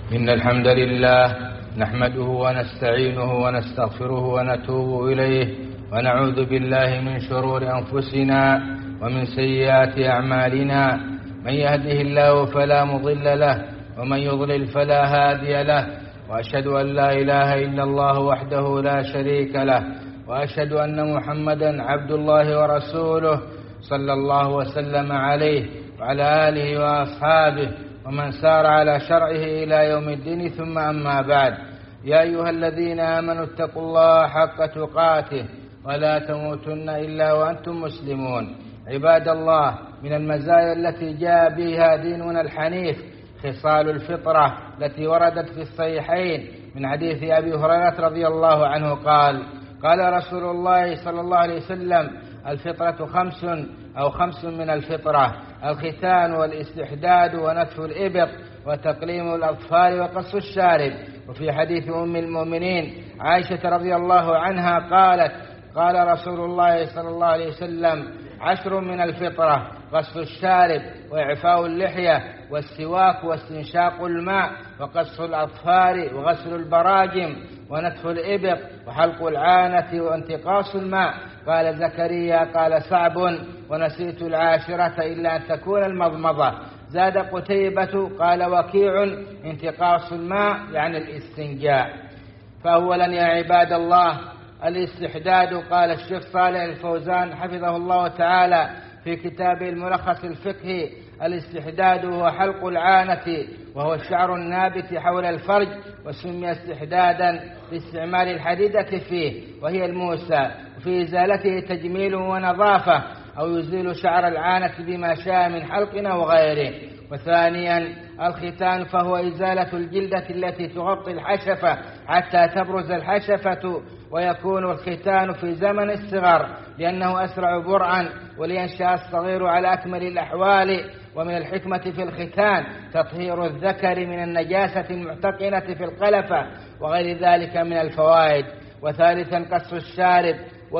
إن الحمد لله نحمده ونستعينه ونستغفره ونتوب إليه ونعوذ بالله من شرور أنفسنا ومن سيئات أعمالنا. من يهده الله فلا مضل له ومن يضلل فلا هادي له، وأشهد أن لا إله إلا الله وحده لا شريك له، وأشهد أن محمدا عبد الله ورسوله صلى الله وسلم عليه وعلى آله وأصحابه ومن سار على شرعه إلى يوم الدين. ثم أما بعد، يا أيها الذين آمنوا اتقوا الله حق تقاته ولا تموتن إلا وأنتم مسلمون. عباد الله، من المزايا التي جاء بها ديننا الحنيف خصال الفطرة التي وردت في الصحيحين من حديث أبي هريرة رضي الله عنه قال رسول الله صلى الله عليه وسلم: الفطرة خمس من الفطرة: الختان والاستحداد ونتف الإبط وتقليم الأظفار وقص الشارب. وفي حديث أم المؤمنين عائشة رضي الله عنها قالت: قال رسول الله صلى الله عليه وسلم: 10 من الفطرة: قص الشارب وإعفاء اللحية والسواك واستنشاق الماء وقص الأظفار وغسل البراجم ونتف الإبط وحلق العانة وانتقاص الماء. قال زكريا: قال سعب: ونسيت 10 إلا أن تكون المضمضة. زاد قتيبة: قال وكيع: انتقاص الماء يعني الاستنجاء. فأولا يا عباد الله، الاستحداد. قال الشيخ صالح الفوزان حفظه الله تعالى في كتابه الملخص الفقهي: الاستحداد هو حلق العانة، وهو الشعر النابت حول الفرج، وسمي استحدادا لاستعمال الحديدة فيه وهي الموسى، وفي إزالته تجميل ونظافة، أو يزيل شعر العانة بما شاء من حلق أو غيره. وثانيا الختان، فهو إزالة الجلدة التي تغطي الحشفة حتى تبرز الحشفة، ويكون الختان في زمن الصغر لأنه أسرع برعا ولينشأ الصغير على أكمل الأحوال. ومن الحكمة في الختان تطهير الذكر من النجاسة المحتقنة في القلفة وغير ذلك من الفوائد. وثالثا قص الشارب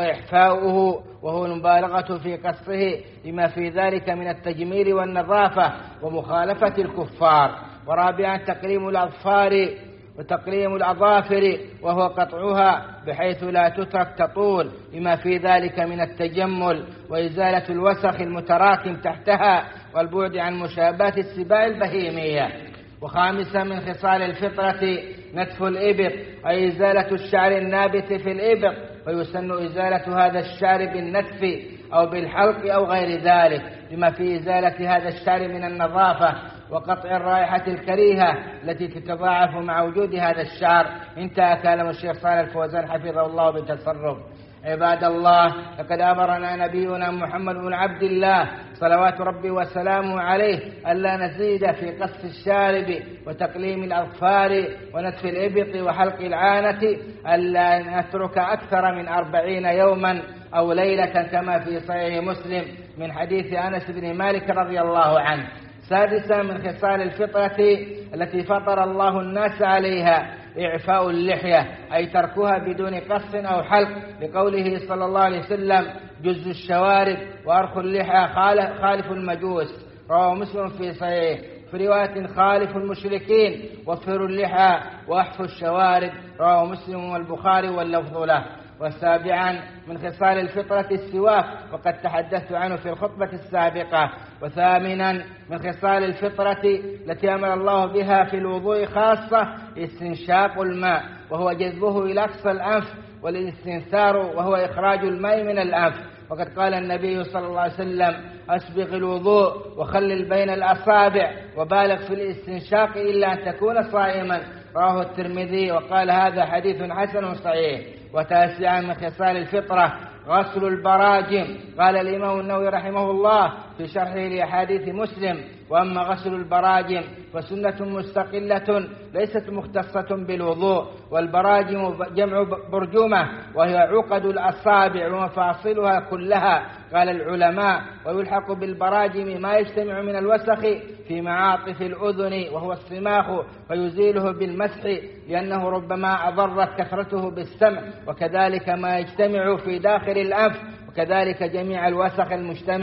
وإحفاؤه، وهو المبالغة في قصه لما في ذلك من التجميل والنظافة ومخالفة الكفار. ورابعا تقليم الأظفار وتقليم الأظافر، وهو قطعها بحيث لا تترك تطول لما في ذلك من التجمل وإزالة الوسخ المتراكم تحتها والبعد عن مشابهة السباع البهيمية. وخامسا من خصال الفطرة نتف الإبط، أي إزالة الشعر النابت في الإبط، ويسن إزالة هذا الشعر بالنتف أو بالحلق أو غير ذلك لما في إزالة هذا الشعر من النظافة وقطع الرائحة الكريهة التي تتضاعف مع وجود هذا الشعر. انتهى كلام الشيخ صالح الفوزان حفظه الله بالتصرف. عباد الله، لقد أمرنا نبينا محمد بن عبد الله صلوات ربي وسلامه عليه ألا نزيد في قص الشارب وتقليم الأظفار ونتف الإبط وحلق العانة، ألا نترك أكثر من 40 يوما أو ليلة كما في صحيح مسلم من حديث أنس بن مالك رضي الله عنه. سادسا من خصال الفطرة التي فطر الله الناس عليها إعفاء اللحية، أي تركها بدون قص أو حلق، لقوله صلى الله عليه وسلم: جز الشوارب وأرخ اللحية خالف المجوس. رواه مسلم في صحيح. في رواية: خالف المشركين وفروا اللحى وأحفوا الشوارب. رواه مسلم والبخاري واللفظ له. وسابعا من خصال الفطرة السواك، وقد تحدثت عنه في الخطبة السابقة. وثامنا من خصال الفطرة التي أمر الله بها في الوضوء خاصة استنشاق الماء، وهو جذبه إلى أقصى الأنف، والاستنثار وهو إخراج الماء من الأنف. وقد قال النبي صلى الله عليه وسلم: أسبغ الوضوء وخلل بين الأصابع وبالغ في الاستنشاق إلا أن تكون صائما. رواه الترمذي وقال هذا حديث حسن صحيح. وتاسعا من خصال الفطرة غسل البراجم. قال الإمام النووي رحمه الله في شرحه لأحاديث مسلم: وأما غسل البراجم فسنة مستقلة ليست مختصة بالوضوء. والبراجم جمع برجمة، وهي عقد الأصابع ومفاصلها كلها. قال العلماء: ويلحق بالبراجم ما يجتمع من الوسخ في معاطف الأذن وهو الصماخ، فيزيله بالمسح لأنه ربما أضرت كثرته بالسمع، وكذلك ما يجتمع في داخل الأنف، وكذلك جميع الوسخ المجتمع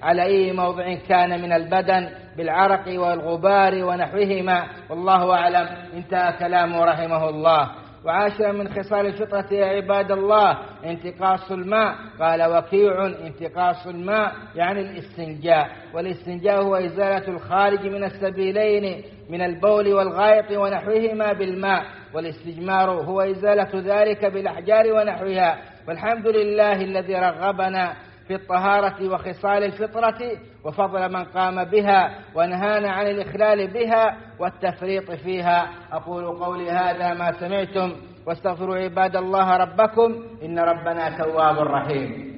على أي موضع كان من البدن بالعرق والغبار ونحوهما، والله أعلم. انتهى كلامه رحمه الله. وعاشر من خصال الفطرة يا عباد الله انتقاص الماء. قال وكيع انتقاص الماء يعني الاستنجاء، والاستنجاء هو إزالة الخارج من السبيلين من البول والغائط ونحوهما بالماء، والاستجمار هو إزالة ذلك بالأحجار ونحوها. والحمد لله الذي رغبنا في الطهارة وخصال الفطرة وفضل من قام بها ونهانا عن الإخلال بها والتفريط فيها. أقول قولي هذا ما سمعتم، واستغفروا عباد الله ربكم إن ربنا تواب رحيم.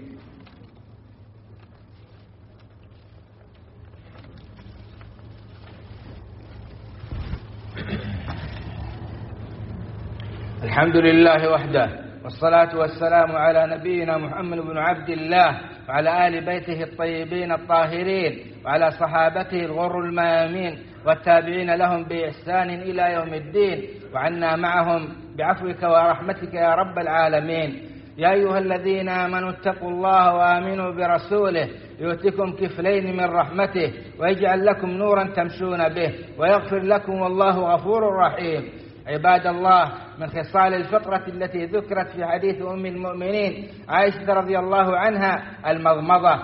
الحمد لله وحده، والصلاة والسلام على نبينا محمد بن عبد الله وعلى آل بيته الطيبين الطاهرين وعلى صحابته الغر الميامين والتابعين لهم بإحسان إلى يوم الدين، وعنا معهم بعفوك ورحمتك يا رب العالمين. يا أيها الذين آمنوا اتقوا الله وآمنوا برسوله يؤتكم كفلين من رحمته ويجعل لكم نورا تمشون به ويغفر لكم والله غفور رحيم. عباد الله، من خصال الفطرة التي ذكرت في حديث أم المؤمنين عائشة رضي الله عنها المضمضة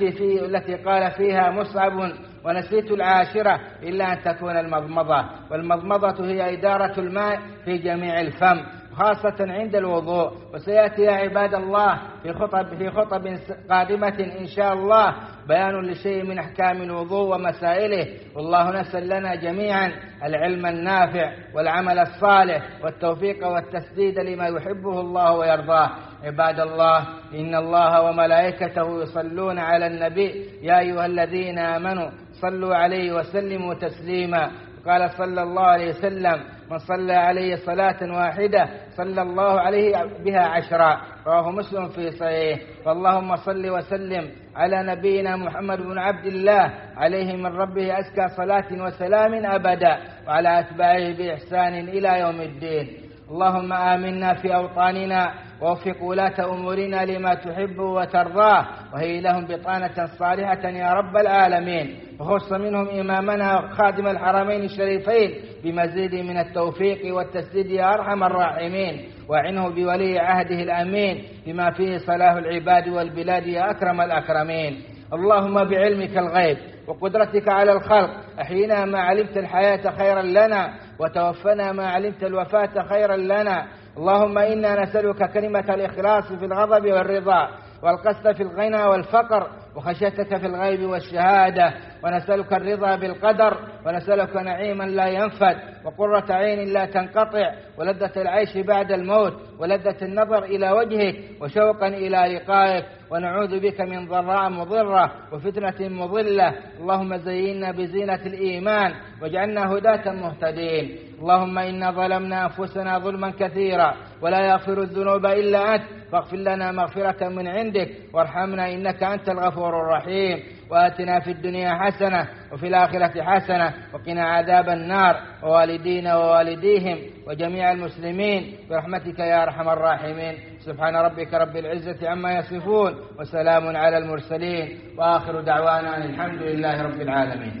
التي قال فيها مصعب ونسيت العاشرة إلا أن تكون المضمضة. والمضمضة هي إدارة الماء في جميع الفم خاصة عند الوضوء، وسيأتي يا عباد الله في خطب قادمة إن شاء الله بيان لشيء من أحكام الوضوء ومسائله. والله نسأل لنا جميعا العلم النافع والعمل الصالح والتوفيق والتسديد لما يحبه الله ويرضاه. عباد الله، إن الله وملائكته يصلون على النبي يا أيها الذين آمنوا صلوا عليه وسلموا تسليما. قال صلى الله عليه وسلم من صلى عليه صلاة واحدة صلى الله عليه بها 10. رواه مسلم في صحيح. فاللهم صل وسلم على نبينا محمد بن عبد الله عليه من ربه أزكى صلاة وسلام أبدا، وعلى أتباعه بإحسان إلى يوم الدين. اللهم آمنا في أوطاننا ووفق ولاة أمورنا لما تحب وترضاه، وهي لهم بطانة صالحة يا رب العالمين. وخص منهم إمامنا خادم الحرمين الشريفين بمزيد من التوفيق والتسديد يا أرحم الراحمين، وعنه بولي عهده الأمين بما فيه صلاح العباد والبلاد يا أكرم الأكرمين. اللهم بعلمك الغيب وقدرتك على الخلق أحينا ما علمت الحياة خيرا لنا، وتوفنا ما علمت الوفاة خيرا لنا. اللهم إنا نسألك كلمة الإخلاص في الغضب والرضا، والقصد في الغنى والفقر، وخشيتك في الغيب والشهادة، ونسألك الرضا بالقدر، ونسألك نعيما لا ينفد، وقرة عين لا تنقطع، ولذة العيش بعد الموت، ولذة النظر إلى وجهك، وشوقا إلى لقائك. ونعوذ بك من ضراء مضرة وفتنة مضلة. اللهم زينا بزينة الإيمان واجعلنا هداة مهتدين. اللهم إنا ظلمنا أنفسنا ظلما كثيرا ولا يغفر الذنوب إلا أنت، فاغفر لنا مغفرة من عندك وارحمنا إنك أنت الغفور الرحيم. وآتنا في الدنيا حسنة وفي الآخرة حسنة وقنا عذاب النار، ووالدينا ووالديهم وجميع المسلمين برحمتك يا أرحم الراحمين. سبحان ربك رب العزة عما يصفون، وسلام على المرسلين، وآخر دعوانا الحمد لله رب العالمين.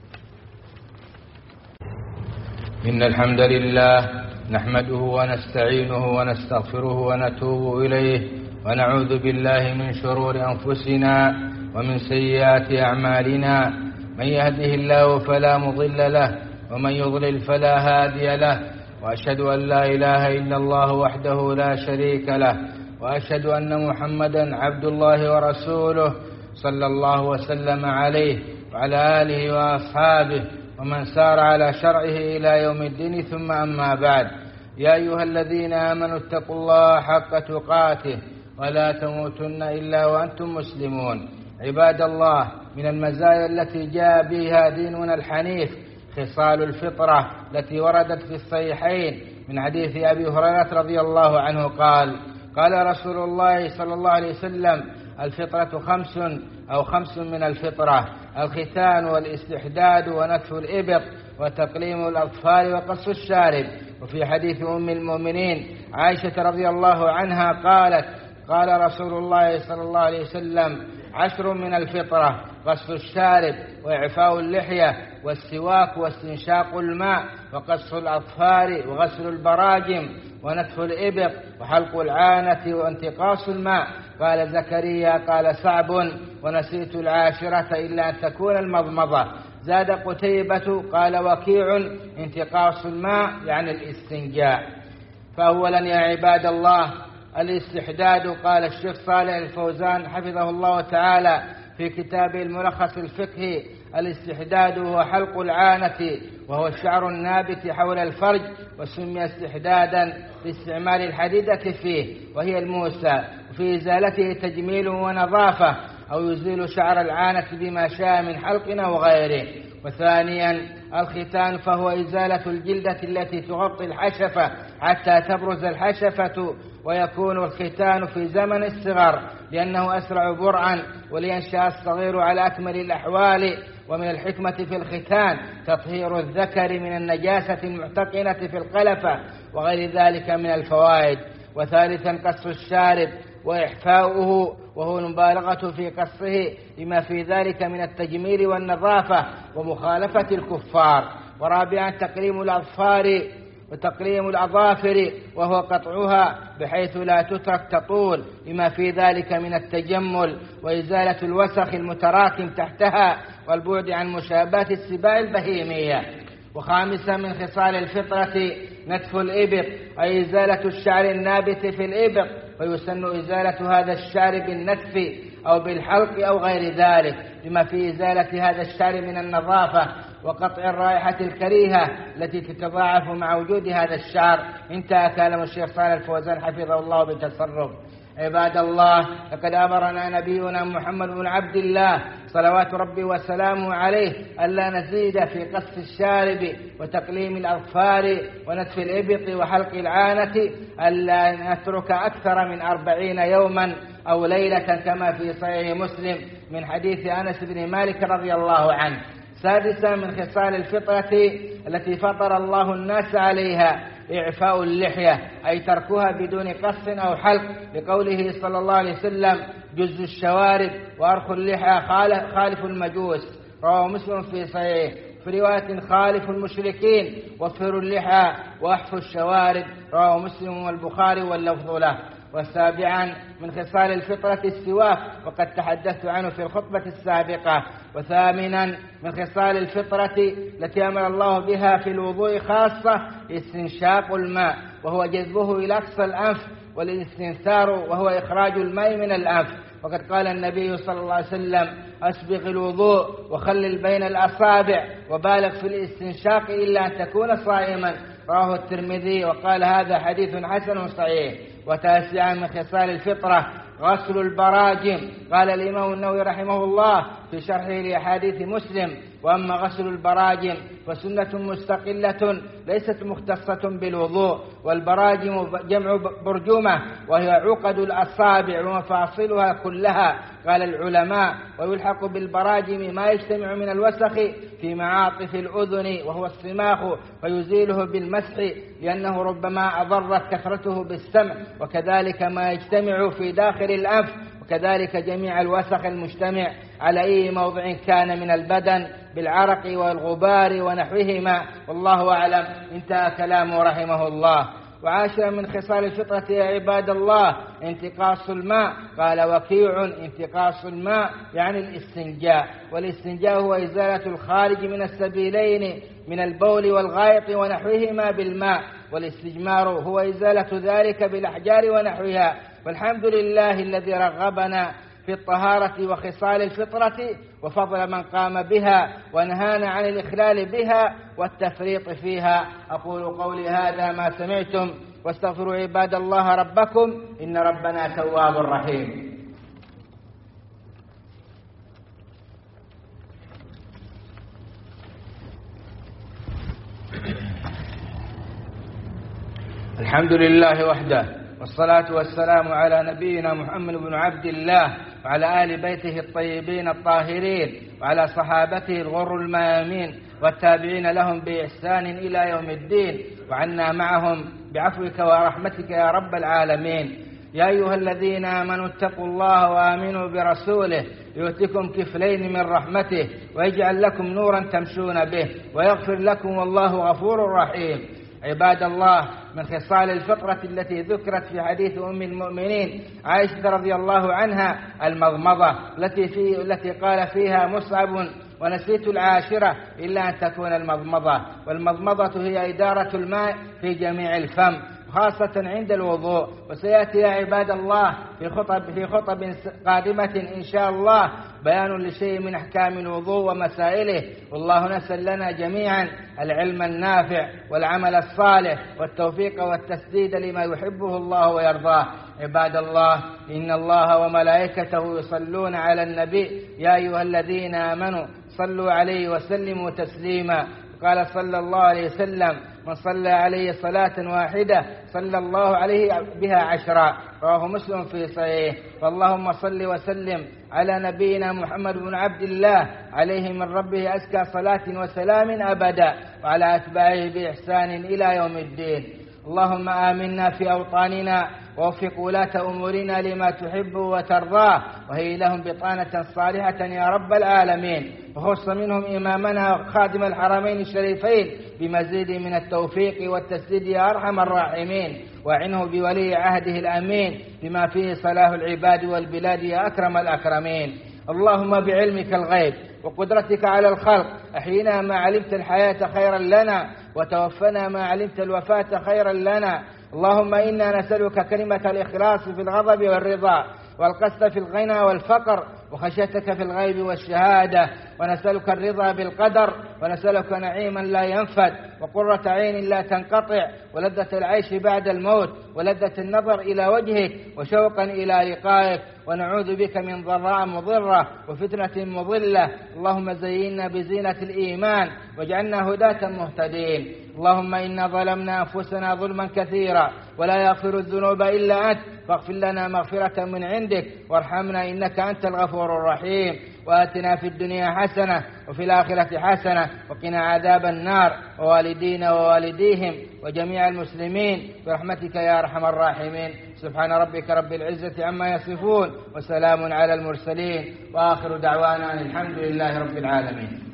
إن الحمد لله نحمده ونستعينه ونستغفره ونتوب إليه، ونعوذ بالله من شرور أنفسنا ومن سيئات أعمالنا. من يهده الله فلا مضل له، ومن يضلل فلا هادي له. وأشهد أن لا إله إلا الله وحده لا شريك له، وأشهد أن محمدا عبد الله ورسوله صلى الله وسلم عليه وعلى آله وأصحابه ومن سار على شرعه إلى يوم الدين. ثم أما بعد، يا أيها الذين آمنوا اتقوا الله حق تقاته ولا تموتن إلا وأنتم مسلمون. عباد الله، من المزايا التي جاء بها ديننا الحنيف خصال الفطرة التي وردت في الصحيحين من حديث أبي هريرة رضي الله عنه قال رسول الله صلى الله عليه وسلم: الفطرة 5 من الفطرة: الختان والاستحداد ونتف الإبط وتقليم الأطفال وقص الشارب. وفي حديث أم المؤمنين عائشة رضي الله عنها قالت: قال رسول الله صلى الله عليه وسلم: 10 من الفطرة: غسل الشارب وإعفاء اللحية والسواك واستنشاق الماء وقص الأظفار وغسل البراجم ونتف الإبط وحلق العانة وانتقاص الماء. قال زكريا قال صعب ونسيت العاشرة إلا أن تكون المضمضة. زاد قتيبة قال وكيع انتقاص الماء يعني الاستنجاء. فأولا يا عباد الله الاستحداد. قال الشيخ صالح الفوزان حفظه الله تعالى في كتابه الملخص الفقهي: الاستحداد هو حلق العانة وهو الشعر النابت حول الفرج، وسمي استحدادا لاستعمال الحديدة فيه وهي الموسى، وفي إزالته تجميل ونظافة، أو يزيل شعر العانة بما شاء من حلق أو غيره. وثانيا الختان، فهو إزالة الجلدة التي تغطي الحشفة حتى تبرز الحشفة، ويكون الختان في زمن الصغر لأنه أسرع برعا ولينشأ الصغير على أكمل الأحوال. ومن الحكمة في الختان تطهير الذكر من النجاسة المعتقنة في القلفة وغير ذلك من الفوائد. وثالثا قص الشارب وإحفاؤه، وهو المبالغة في قصه لما في ذلك من التجميل والنظافة ومخالفة الكفار. ورابعا تقليم الأظفار وتقليم الأظافر، وهو قطعها بحيث لا تترك تطول لما في ذلك من التجمل وإزالة الوسخ المتراكم تحتها والبعد عن مشابهة السباع البهيمية. وخامسا من خصال الفطرة نتف الإبط، أي إزالة الشعر النابت في الإبط، ويسن إزالة هذا الشعر بالنتف أو بالحلق أو غير ذلك لما في إزالة هذا الشعر من النظافة وقطع الرائحة الكريهة التي تتضاعف مع وجود هذا الشعر. انتهى كلام الشيخ صالح الفوزان حفظه الله بالتصرف. عباد الله، لقد أمرنا نبينا محمد بن عبد الله صلوات ربي وسلامه عليه ألا نزيد في قص الشارب وتقليم الأظفار ونتف الإبط وحلق العانة، ألا نترك أكثر من 40 يوما أو ليلة كما في صحيح مسلم من حديث أنس بن مالك رضي الله عنه. سادسا من خصال الفطرة التي فطر الله الناس عليها إعفاء اللحية، أي تركها بدون قص أو حلق، لقوله صلى الله عليه وسلم: جز الشوارب وأرخ اللحى خالف المجوس. رواه مسلم في صحيح. في رواية خالف المشركين وفروا اللحى وأحفوا الشوارب. رواه مسلم والبخاري واللفظ له. وسابعا من خصال الفطرة السواك، وقد تحدثت عنه في الخطبة السابقة. وثامنا من خصال الفطرة التي أمر الله بها في الوضوء خاصة استنشاق الماء، وهو جذبه إلى أقصى الأنف، والاستنثار وهو إخراج الماء من الأنف. وقد قال النبي صلى الله عليه وسلم: أسبغ الوضوء وخلل بين الأصابع وبالغ في الاستنشاق إلا أن تكون صائما. رواه الترمذي وقال هذا حديث حسن صحيح. وتاسعا من خصال الفطرة غسل البراجم. قال الإمام النووي رحمه الله في شرحه لأحاديث مسلم: وأما غسل البراجم فسنة مستقلة ليست مختصة بالوضوء. والبراجم جمع برجمة، وهي عقد الأصابع ومفاصلها كلها. قال العلماء: ويلحق بالبراجم ما يجتمع من الوسخ في معاطف الأذن وهو الصماخ، ويزيله بالمسح لأنه ربما أضرت كثرته بالسمع، وكذلك ما يجتمع في داخل الأنف، وكذلك جميع الوسخ المجتمع على أي موضع كان من البدن بالعرق والغبار ونحوهما. والله أعلم. انتهى كلامه رحمه الله. وعاشرا من خصال الفطرة يا عباد الله انتقاص الماء. قال وكيع: انتقاص الماء يعني الاستنجاء. والاستنجاء هو إزالة الخارج من السبيلين من البول والغائط ونحوهما بالماء، والاستجمار هو إزالة ذلك بالأحجار ونحوها. والحمد لله الذي رغبنا في الطهارة وخصال الفطرة وفضل من قام بها، ونهانا عن الإخلال بها والتفريط فيها. أقول قولي هذا ما سمعتم، واستغفروا عباد الله ربكم إن ربنا تواب رحيم. الحمد لله وحده، والصلاة والسلام على نبينا محمد بن عبد الله وعلى آل بيته الطيبين الطاهرين وعلى صحابته الغر الميامين والتابعين لهم بإحسان إلى يوم الدين، وعنا معهم بعفوك ورحمتك يا رب العالمين. يا أيها الذين آمنوا اتقوا الله وآمنوا برسوله يؤتكم كفلين من رحمته ويجعل لكم نورا تمشون به ويغفر لكم والله غفور رحيم. عباد الله، من خصال الفطرة التي ذكرت في حديث أم المؤمنين عائشة رضي الله عنها المضمضة التي قال فيها مصعب: ونسيت العاشرة إلا أن تكون المضمضة. والمضمضة هي إدارة الماء في جميع الفم خاصة عند الوضوء. وسيأتي يا عباد الله في خطب قادمة إن شاء الله بيان لشيء من أحكام الوضوء ومسائله. والله نسأل لنا جميعا العلم النافع والعمل الصالح والتوفيق والتسديد لما يحبه الله ويرضاه. عباد الله، إن الله وملائكته يصلون على النبي يا أيها الذين آمنوا صلوا عليه وسلموا تسليما. قال صلى الله عليه وسلم: من صلى عليه صلاة واحدة صلى الله عليه بها 10. رواه مسلم في صحيح. فاللهم صل وسلم على نبينا محمد بن عبد الله عليه من ربه أزكى صلاة وسلام أبدا، وعلى أتباعه بإحسان إلى يوم الدين. اللهم آمنا في أوطاننا ووفق ولاة أمورنا لما تحب وترضاه، وهي لهم بطانة صالحة يا رب العالمين. وخص منهم إمامنا خادم الحرمين الشريفين بمزيد من التوفيق والتسديد يا أرحم الراحمين. وعنه بولي عهده الأمين بما فيه صلاح العباد والبلاد يا أكرم الأكرمين. اللهم بعلمك الغيب وقدرتك على الخلق أحينا ما علمت الحياة خيرا لنا، وتوفنا ما علمت الوفاة خيرا لنا. اللهم إنا نسألك كلمة الإخلاص في الغضب والرضا، والقصد في الغنى والفقر، وخشيتك في الغيب والشهادة. ونسألك الرضا بالقدر، ونسألك نعيما لا ينفد، وقرة عين لا تنقطع، ولذة العيش بعد الموت، ولذة النظر إلى وجهك، وشوقا إلى لقائك. ونعوذ بك من ضراء مضرة وفتنة مضلة. اللهم زينا بزينة الإيمان واجعلنا هداة مهتدين. اللهم إنا ظلمنا أنفسنا ظلما كثيرا ولا يغفر الذنوب إلا أنت، فاغفر لنا مغفرة من عندك وارحمنا إنك أنت الغفور الرحيم. وآتنا في الدنيا حسنة وفي الآخرة حسنة وقنا عذاب النار، ووالدينا ووالديهم وجميع المسلمين برحمتك يا أرحم الراحمين. سبحان ربك رب العزة عما يصفون، وسلام على المرسلين، وآخر دعوانا الحمد لله رب العالمين.